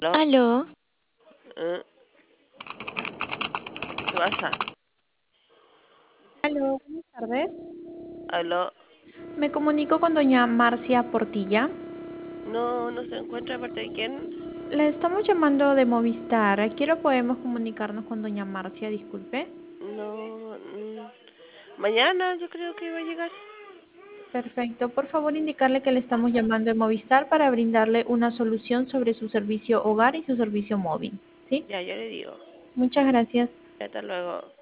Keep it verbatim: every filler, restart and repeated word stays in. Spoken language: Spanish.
¿Aló? Aló, ¿Eh? ¿Qué pasa? Aló, buenas tardes. ¿Aló? Me comunico con doña Marcia Portilla. No, no se encuentra aparte de quién. Le estamos llamando de Movistar. ¿A qué hora podemos comunicarnos con doña Marcia? Disculpe. No, mm, mañana yo creo que va a llegar. Perfecto. Por favor, indicarle que le estamos llamando de Movistar para brindarle una solución sobre su servicio hogar y su servicio móvil. ¿Sí? Ya, yo le digo. Muchas gracias. Hasta luego.